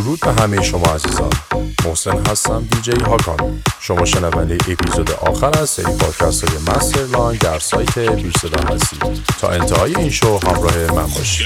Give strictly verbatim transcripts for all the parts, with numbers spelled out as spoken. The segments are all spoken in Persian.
درود به همه شما عزیزان. محسن هستم، دیجی هاکان. شما شنونده اپیزود آخر از سری پادکست های مسترلاین در سایت بیرصدا هستید. تا انتهای این شو همراه من باشید.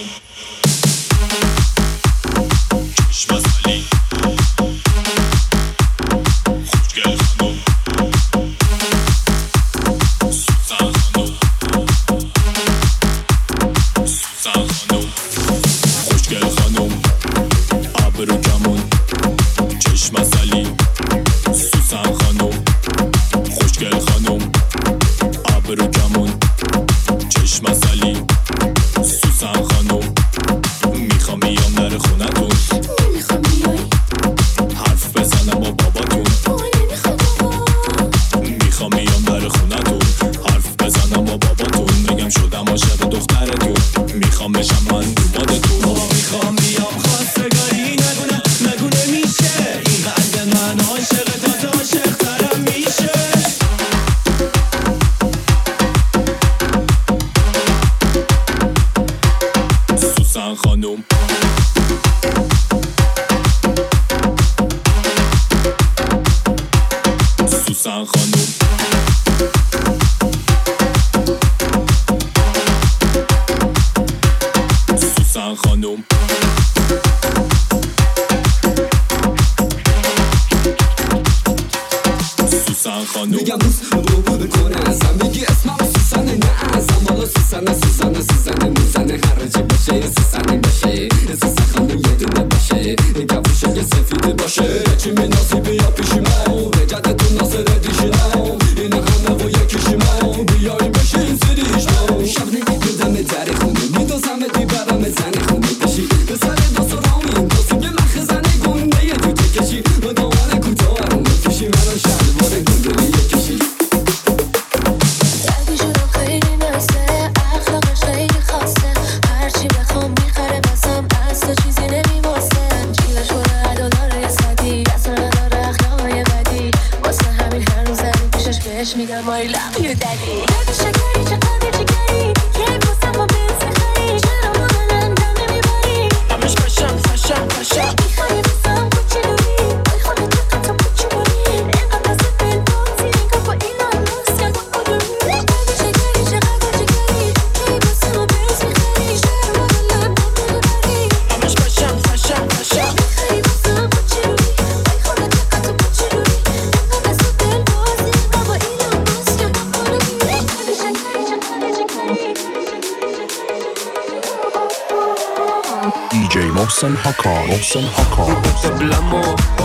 محسن هاکان محسن هاکان پلمو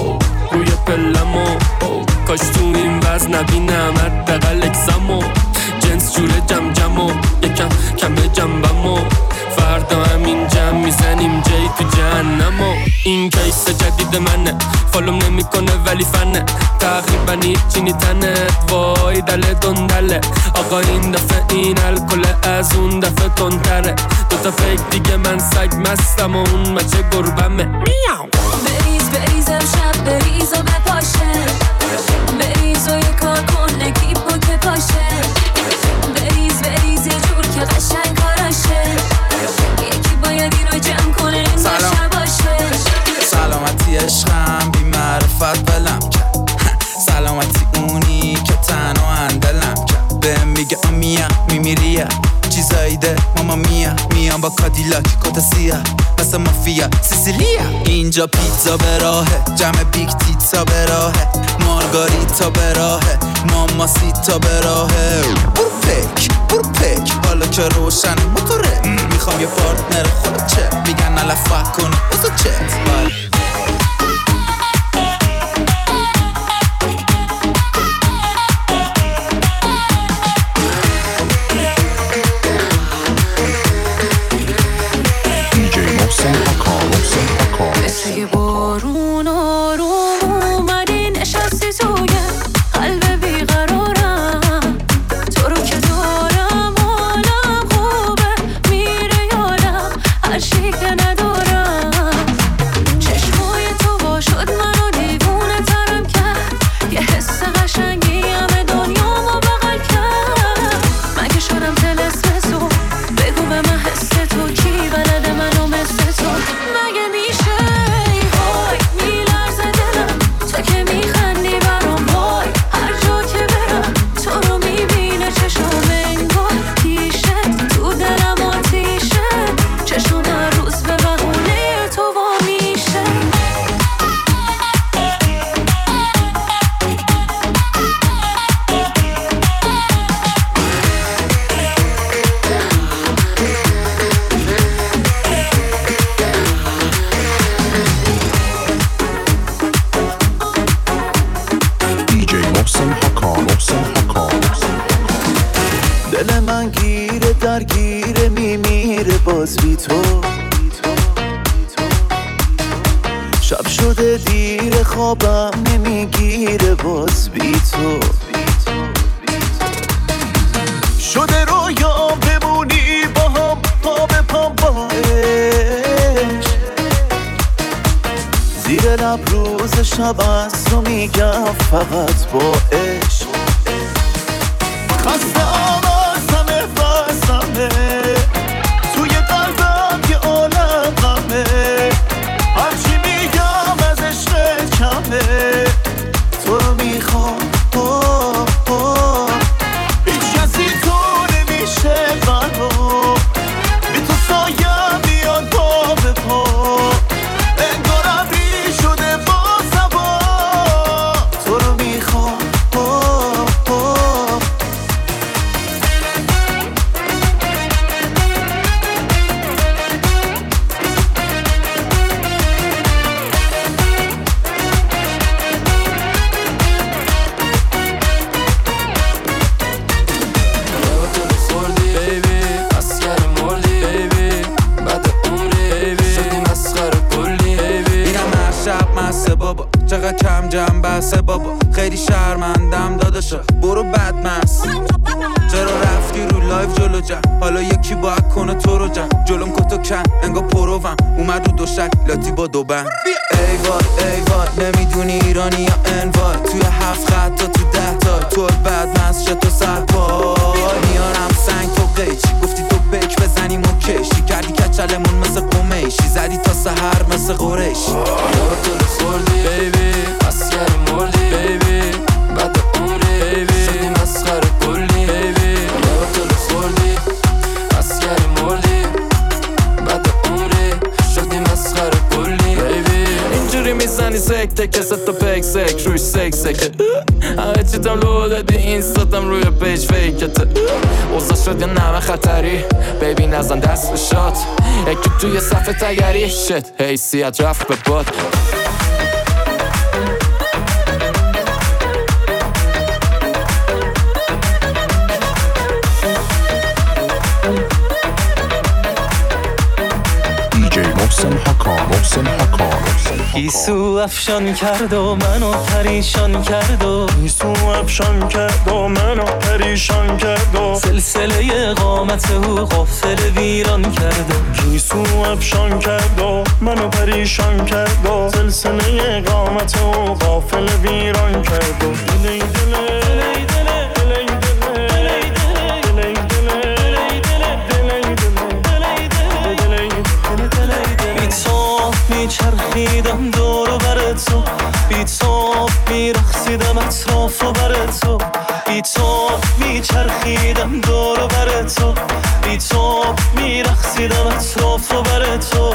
روی پلمو کاش تو این وزن نبینم حداقل اکسمو جنس جوره جم جمو یکم کمه جنبمو فردا همین جمع میزنیم جای تو جهنمو. این کیس جدید منه فالوم نمیکنه ولی فنه تقریبا هیچی نیتنت وای دل دندله آقا این دفعه این الکل از اون دفعه تندتره دوتا فیک دیگه من سگ مستم و اون مچه گربمه میاو. بریز بریز امشب بریز و بپاشه بریز و یه کار کن نگیب و که پاشه بریز بریز یه جور که قشنگ کاراشه یکی باید این رو جمع کنه این باشه باشه. سلامتی عشقم بی معرفت بلم کرد سلامتی اونی که تنها اندلم کرد بهم میگه آمیا میمیریا چیزایی ده ماما میا میام با کادیلاک کتا سیاه مثل مافیا سیسیلیا. اینجا پیتزا به راهه جمع بیگ تیتزا به راهه مارگاریتا به راهه ماما سیتا به راهه. برو پک برو پک حالا که روشن موتوره میخوام یه پارتنر خود چه میگن نلفه کنه بزا چت مثل بارون آروم اومدی نشستی توی قلب بیقرارم تو رو که دارم حالم خوبه میره یادم هر چی که ندارم شده دیر خوابم نمیگیره باز بی تو شده رویا بمونی با هم پا به پا با عشق زیر لب روز شب از تو میگم فقط با عشق خسته آوازمه بازمه توی قلبم یه عالم غمه هرچی میگم از عشق کمه تو رو میخوام آه آه هیچ کسی تو نمیشه قلبم بی تو سایم میاد پا به پا انگار ابری شده با سبا تو رو میخوام آه آه چقدر کم جمع بسه بابا خیلی شرمندم داداشا برو بدمست چرا رفتی رو لایف جلو جم حالا یکی باید کنه تو رو جم جلوم کتو کن انگا پروم اومد رو دوشک لاتی با دو بند ای وای ای وای نمیدونی ایرانی یا انوای توی هفت خط تا تو ده تا تو بدمست شد تو سرپای میارم سنگ تو قیچی گفتی تو بک بزنیم و کشی کردی کچلمون مثل قمیشی زدی تا سحر مثل قریشی یارو تو رو خوردی بیبی اسکر مردی بیبی بعد عمری بیبی شدی مسخره کلی بیبی یارو تو رو خوردی اسکر مردی بعد عمری شدی مسخره کلی بیبی اینجوری میزنی سکته که ست و پک سک روش سک سکه همه چیتم لو دادی اینستاتم روی پیج فیکته اوزا شد یا نمه خطری بیبی نزن دست به شات یکی توی صفحه تگری شت حیثیت رفت به باد محسن حکام محسن حکام گیسو افشان کرد و منو پریشان کرد و گیسو افشان کرد و منو پریشان کرد و سلسله قامت او غافل ویران کرد و گیسو افشان کرد و منو پریشان کرد و سلسله قامت او غافل ویران کرد و دلی دلی دلی دلی میچرخیدم دورو بر تو بی تو میرخصیدم اطرافو بر تو بی تو میچرخیدم دورو بر تو بی تو میرخصیدم اطرافو بر تو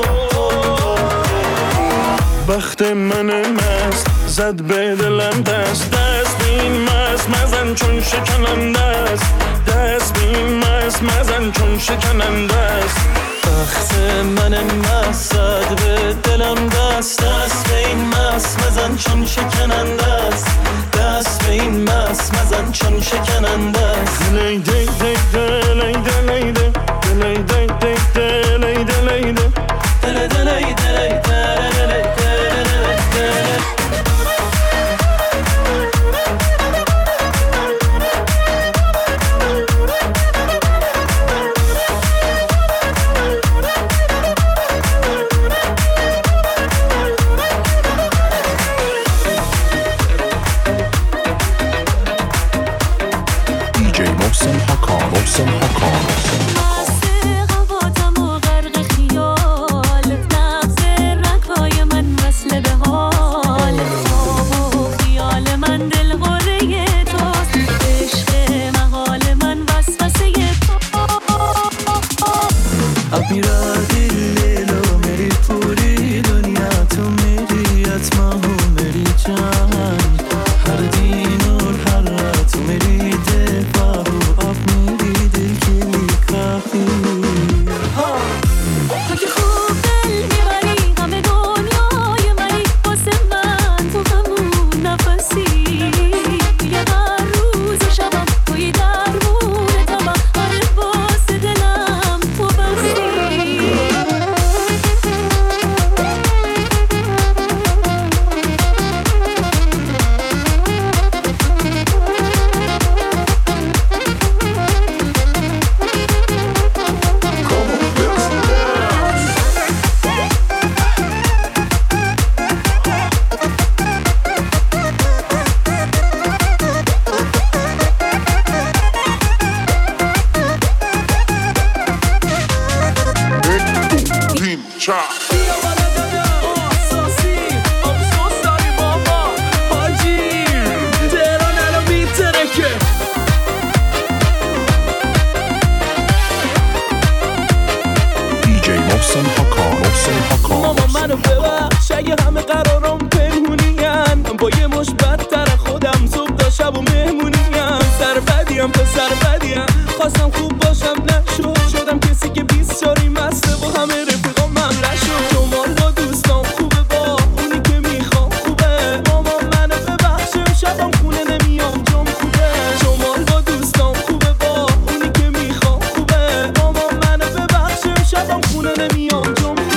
بخت من مست زد به دلم دست دست بین مست مزن چون شکننده است دست بین مست مزن چون شکننده است بخت من مست زد به دلم دست دست به این مست مزن چون شکننده است دست به این مست مزن چون شکننده است دلی دی دی دلی دلی دی دلی دی دی دلی دلی دی دلی دلی دلی دلی محسن حکام محسن حکام بیا بالا دادا آساسی افسوس داری بابا حاجی تهران الان بیترکه دیجی محسن حکان محسن حکان ماما منو ببخش اگه همه قرارم پنهونیم با یه مش بدتر خودم صبح تا شب و مهمونیم سر بدیم پسر بدیم خواستم خوب باشم نشد شدم کسی که بیست شاری مسته با همه رفیقام مملح شد شمال با دوستان خوبه با اونی که میخوام خوبه ماما منو ببخش شبم خونه نمیام جام خوبه شمال با دوستان خوبه با اونی که میخوام خوبه ماما منو ببخش شبم خونه نمیام جام خوبه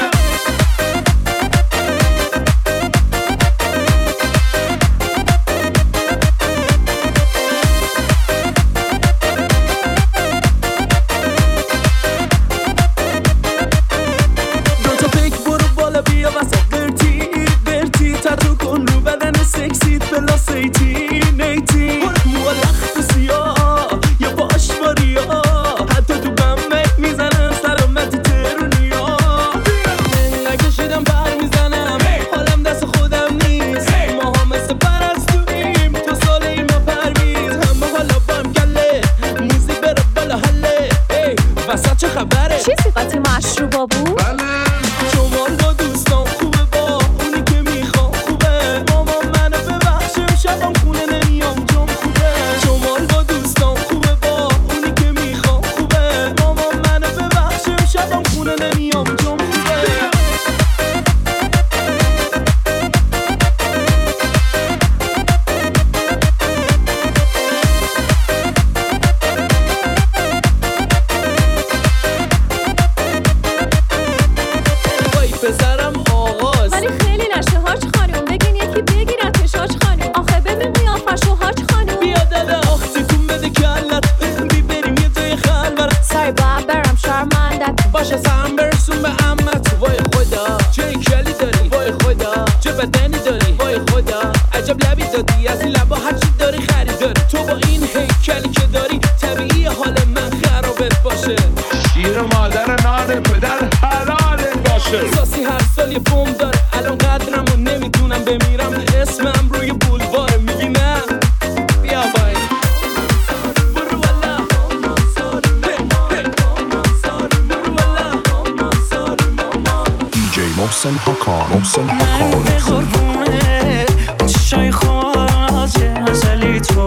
محسن حکان محسن حکان به قربونه چشای خواهد ازلی تو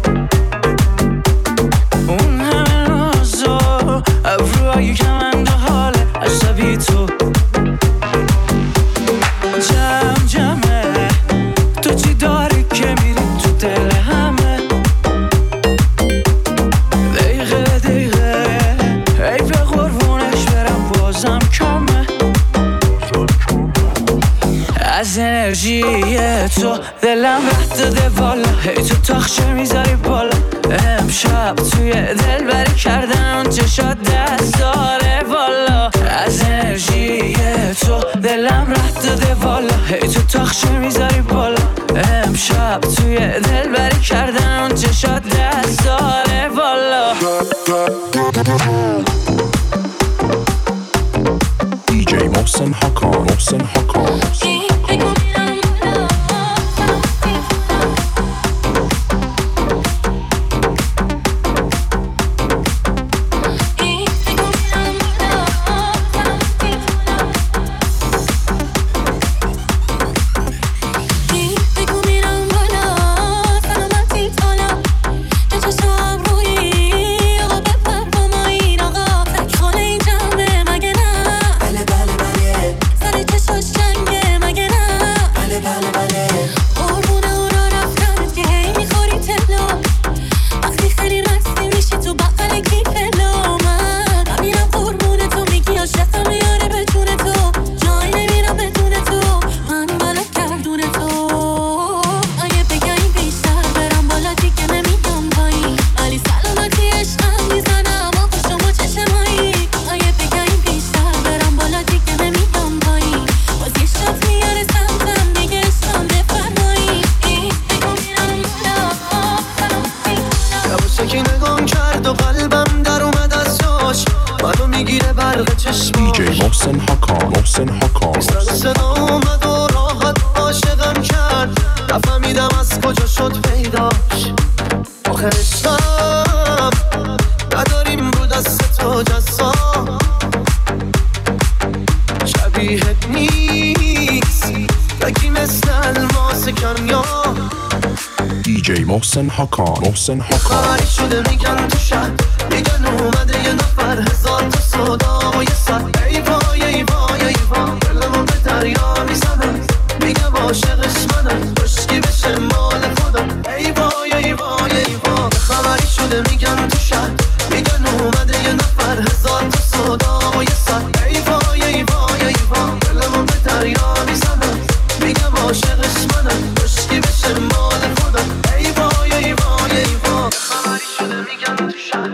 اون همه نازا ابروهای کمند و حال عصبی تو جمع جمعه تو چی داری که میری تو دل همه دقیقه دقیقه ای به قربونش برم بازم کمه از انرژی تو دلم رد داده بالا هی تو تاخچه میذاری بالا امشب توی دل بری کردن چشات دست داره بالا از انرژی تو دلم رد داده بالا هی تو تاخچه میذاری بالا امشب توی دل بری کردن چشات دست داره بالا دیجی محسن حکان محسن حکان و قلبم در اومد از جاش منو میگیره برق چشماش دیجی محسن حکان حکان محسن حکان صدا اومد و راحت عاشقم کرد نفهمیدم از کجا شد پیداش آخرش هم نداریم رو دست تو جزا شبیهت نیست یکی مثل الماس کنیا دی جی محسن حکان محسن حکان خبری شده میگن تو شهر میگن اومده یه نفر هزار تا صدا و یه سر ای وای ای وای ای وای دلمو به دریا میزنه میگم عاشقش منم خشکی بشه مال خودم ای وای ای وای ای وای خبری شده میگن تو شهر میگن اومده یه نفر هزار تا صدا و یه سر ای وای ای وای ای وای دلمو به دریا میزنه میگم عاشقش منم خشکی بشه مال خودم ای وای ای وای ای وای خبری شده میگن تو شهر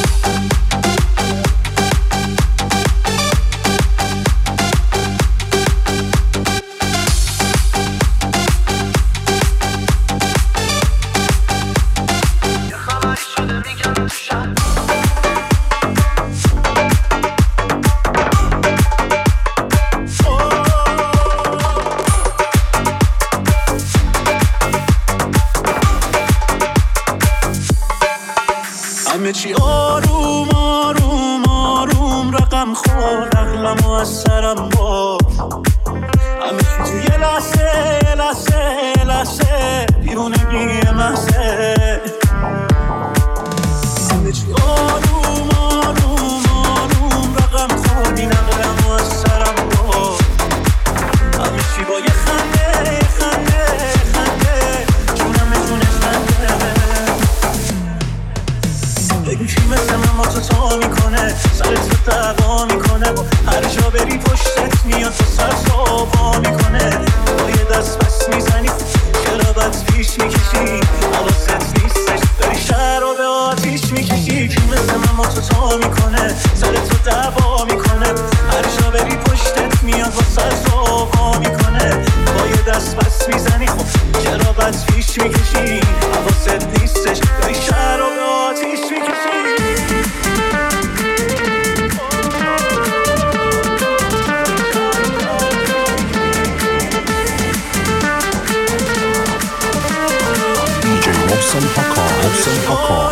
همه چی آروم آروم آروم رقم خور عقلمو از سرم بار همه چی تو یه لحظه یه لحظه یه لحظه دیوونگی محضه همه چی آروم آروم آروم رقم خور این عقلمو از سرم بار همه چی با یه خنده یه خنده یه خنده جونم جونش خنده بگو کی مثل من ما تو تا میکنه سرت رو دعوا میکنه هر جا بری پشتت میاد تو سر صابا میکنه با یه دست بس میزنی چرا بد پیش میکشی حواست نیستش داری شهر رو به آتیش میکشی کی مثل من ما تو تا میکنه سرت رو دعوا میکنه هر جا بری پشتت میاد با سر صابا میکنه با یه دست بس میزنی خب چرا بد پیش میکشی حواست نیستش داری شهر رو به آتیش میکشی دی جی محسن حکان محسن حکان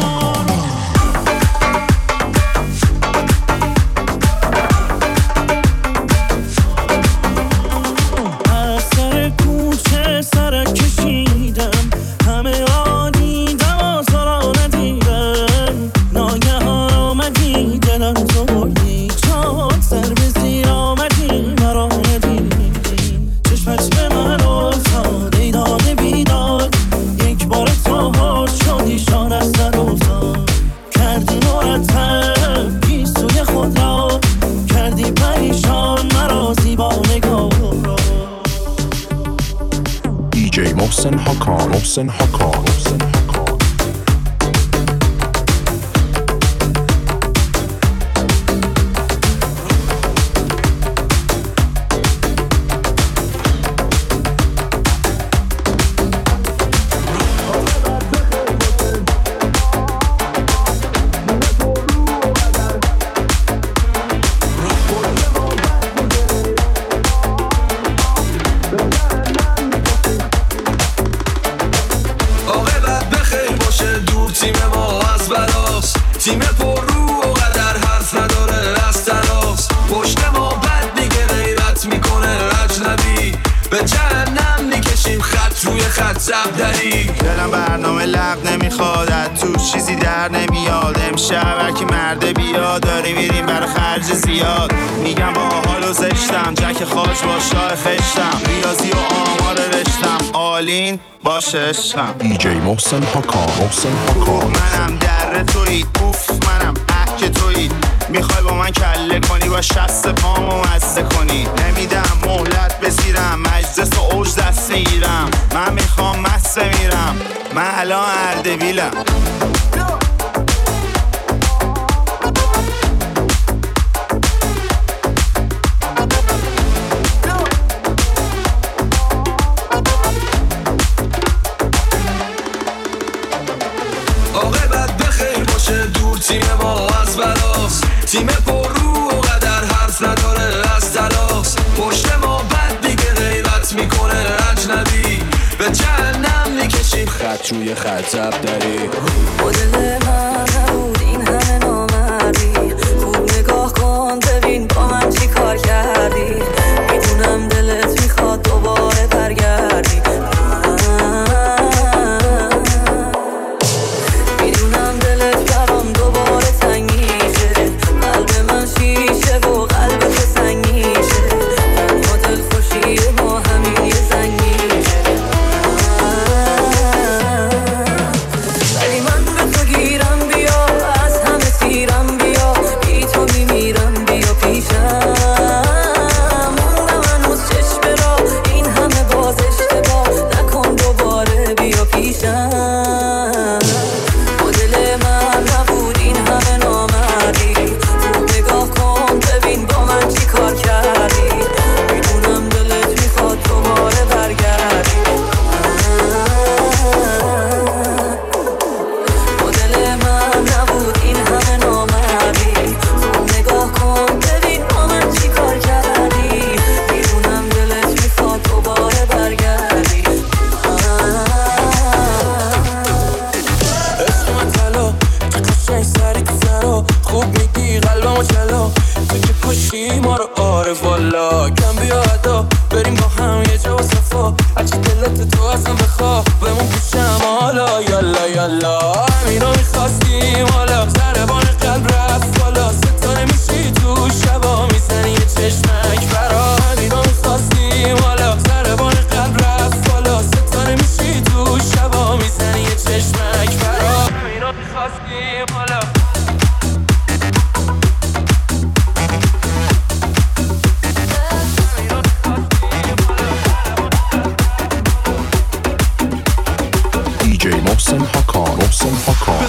از سر کوچه سرک کشیدم همه آدیدم آزارا ندیدم ناگهان آمدی دلم زردی چاد سر به زیر آمدی مرا ندیدی چشمت به من افتاد ای داغ بیداد یک بار تو هر شدی شان از سر افتاد کردی مرتب گیسوی خود را کردی پریشان مرا زیبا نگاه دی جی محسن حکان محسن حکان محسن حکان تیم پر رو و قدر حرف نداره از تناس پشت ما بد میگه غیرت میکنه اجنبی به جهنم میکشیم خط روی خط زبدری دلم برنامه لغ نمیخواد از تو چیزی در نمیاد امشب هرکی مرده بیاد داری میریم برای خرج زیاد میگم با حال و زشتم جک خاج با شاه خشتم ریاضی و آمار رشتم آلین باشه عشقم دی جی محسن حکان محسن حکان منم در تویی اوف منم احک تویی میخوای با من کله کنی با شست پامو مزده کنی نمیدم مهلت بسیرم مجلس و اوج دست میگیرم من میخوام مست میرم من الان اردبیلم عاقبت بخیر باشه دور تیم ما از بلاست تیم پر رو و قدر حرف نداره از پشت ما بد میگه غیبت میکنه اجنبی به جهنم میکشیم خط روی خط زب داری مدل من نبود این همه نامردی خوب نگاه کن ببین با من چی کار کردی میدونم دلت میخواد دوباره برگردی میدونم دلت برام دوباره تنگ میشه قلب من شیشه و قلب تو سنگ میشه تنها دل خوشی ما همین یه زنگ میشه ولی من به تو گیرم بیا از همه سیرم بیا بی تو میمیرم بیا پیشم موندم هنوز چشم را این همه باز اشتباه نکن دوباره بیا پیشم مدل من نبود این همه نامردی خوب نگاه کن ببین با من چی کار کردی میدونم دلت میخواد دوباره برگردی مدل من نبود این همه نامردی خوب نگاه کن ببین با من چی کار کردی میدونم دلت میخواد دوباره برگردی عشق من طلا تو قشنگ سری تو زنو خوب میگی قلبمو چلا تو که کشی ما رو آره والا کم بیا ادا بریم با هم یه جا و صفا هرچی دلت تو ازم بخوا بمون پیشم حالا یالا یالا همینا میخواستیم حالا ضربان قلب رفت بالا ستاره میشی تو شبا میزنی یه چشمک برا همینا میخواستیم حالا ضربان قلب رفت بالا ستاره میشی تو شبا میزنی یه چشمک برا همینا میخواستیم حالا دی جی محسن حکان محسن حکان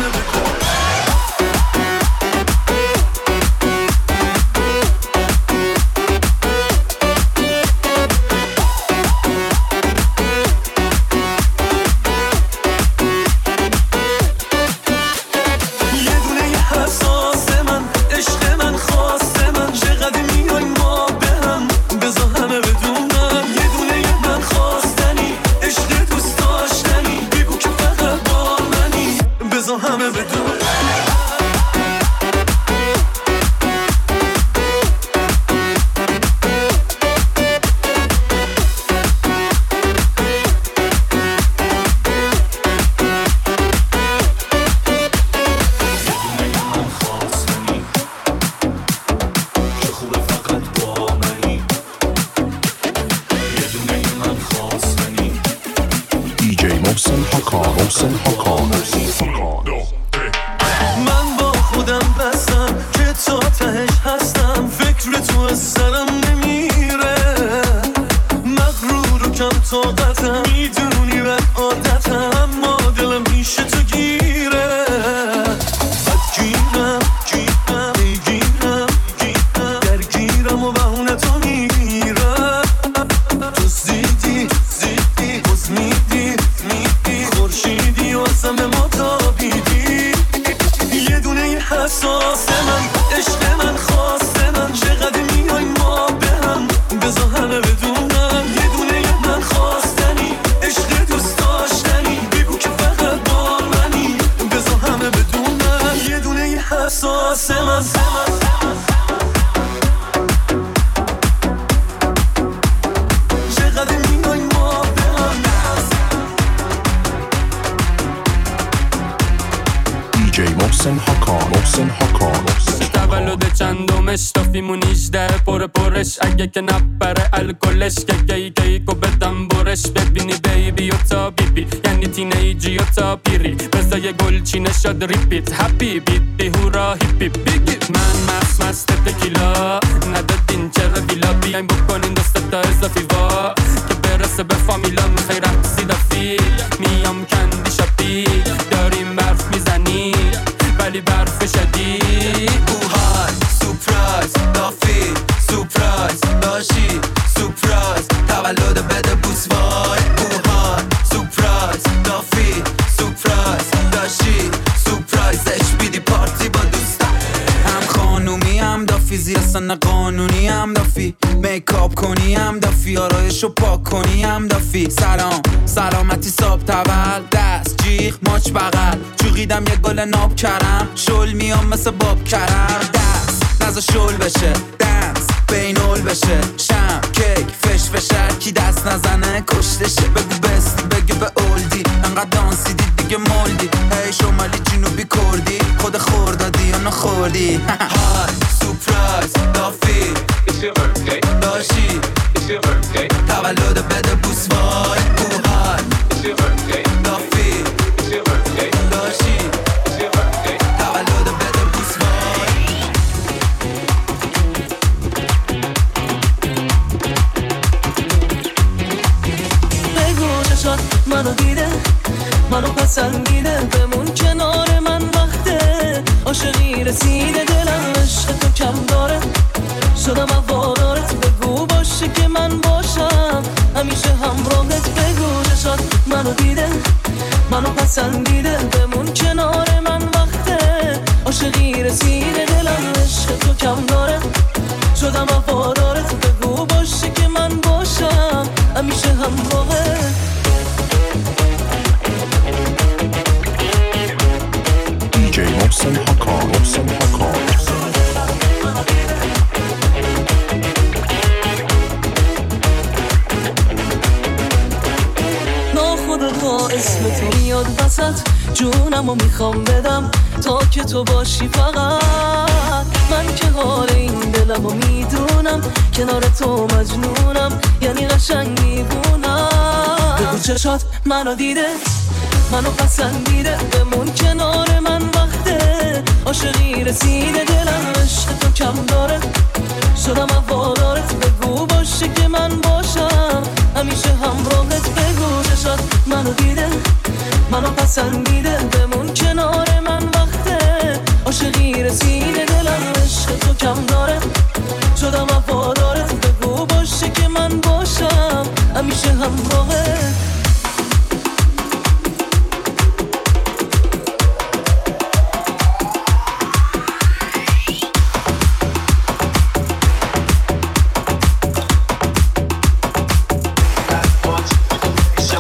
یه دونه یه حساس من عشق من خواست من چقدر میای ما به هم بذار همه بدونم یه دونه یه من خواستنی عشق دوست داشتنی بگو که فقط با منی بذار همه بدونم دی جی محسن حکان محسن حکان من با خودم بستم که تا تهش هستم فکر تو از سرم نمیره مغرور و کم طاقتم میدونی بد عادتم اما دلم پیش تو گیره بدگیرم گیرم میگیرم گیرم درگیرم و بهونه تو میگیرم تو زیدی زیدی بز میدی میدی خورشیدی و ازم به ما تابیدی یه دونه یه حساس من عشق من خواست من چقدر میای ما به هم بذار همه بدونم یه دونه یه من خواستنی عشق دوست داشتنی بگو که فقط با منی بذار همه بدونم یه دونه یه حساس من چقدر میای ما به هم دی جی محسن حکان محسن حکان تولد چندمش تافیمون هجده پر پرش اگه که نپره الکلش که کی کیکو بدم برش ببینی بیبی و تا بیبی یعنی تینیجی و تا پیری بزا یه گل چینه شد ریپیت هپی بیت بیهورا هیپی بیگی من مست مست تکیلا ندادین چرا ویلا بیاین بکنین دست تا اضافی وا که برسه به فامیلا میخوای رقصی دافی میام کندی شاپی داریم برف میزنی ولی برف شدید اوهای سورپرایز دافی سورپرایز داشی سورپرایز تولد بده بوس وای اوهای سورپرایز دافی سورپرایز داشی اصلا نه قانونی هم دا دافی، میکاپ کنی هم دافی، آرایشو پاک کنی هم دافی. سلام سلامتی صاحب تول، دست جیغ ماچ بغل، جوغیدم یه گل ناب کرم، شل میام مثل باب کرم. دست نزا شل بشه، دنس بینول بشه، شم کیک فش فشر، کی دست نزنه کشتشه. بگو بستی بگی به اولدی، انقدر دانسی دید دیگه مولدی. هی شمالی جنوبی کردی، خود خوردادی یا نخوردی. های سورپرایز دافی It's your birthday داشی It's your birthday تولد بده بوس وای کوهای It's your birthday دافی It's your birthday داشی It's your birthday تولد بده بوس وای. بگو چشات منو دیده، منو پسندیده، بمون کنار من وقته. عاشقی رسیده دلم عشق تو کم داره، شدم هوادارت. بگو باشه که من باشم همیشه همراهت. بگو چشات منو دیده، منو پسندیده، بمون کنار من وقته. عاشقی رسیده دلم عشق تو کم داره، شدم هوادارت. بگو باشه که من باشم همیشه همراهت. دیجی محسن حکام محسن حکام ناخودآگاه اسم تو میاد وسط، جونمو میخوام بدم تا که تو باشی فقط. من که حال این دلمو میدونم، کنار تو مجنونم، یعنی قشنگ میبونم. بگو چشات منو دیده، منو پسندیده، بمون کنار من وقته. عاشقی رسیده دلم عشق تو کم داره، شدم هوادارت. بگو باشه که من باشم همیشه همراهت. بگو چشات منو دیده، منو پسندیده، بمون کنار من وقته. عاشقی رسیده دلم عشق تو کم داره، شدم هوادارت. بگو باشه که من باشم همیشه همراهت.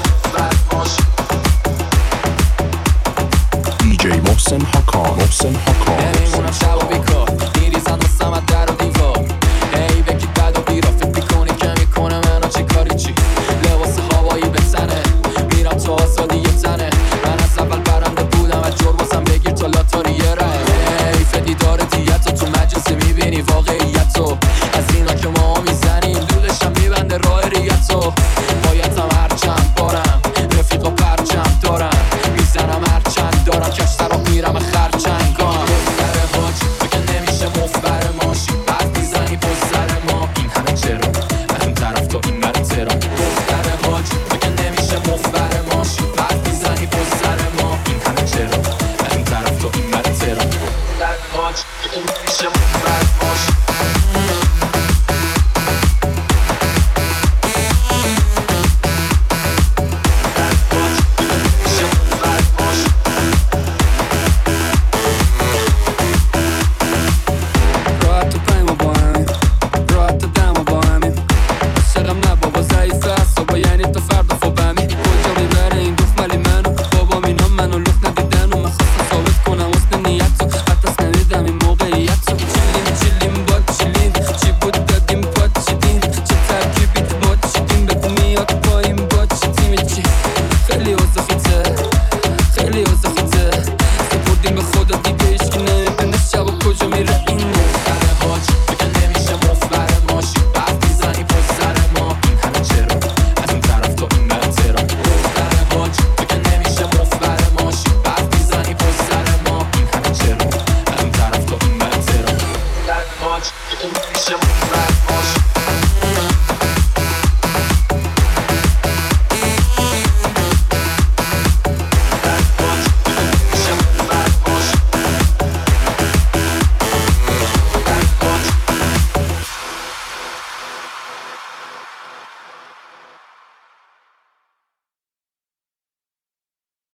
محسن حکام محسن حکام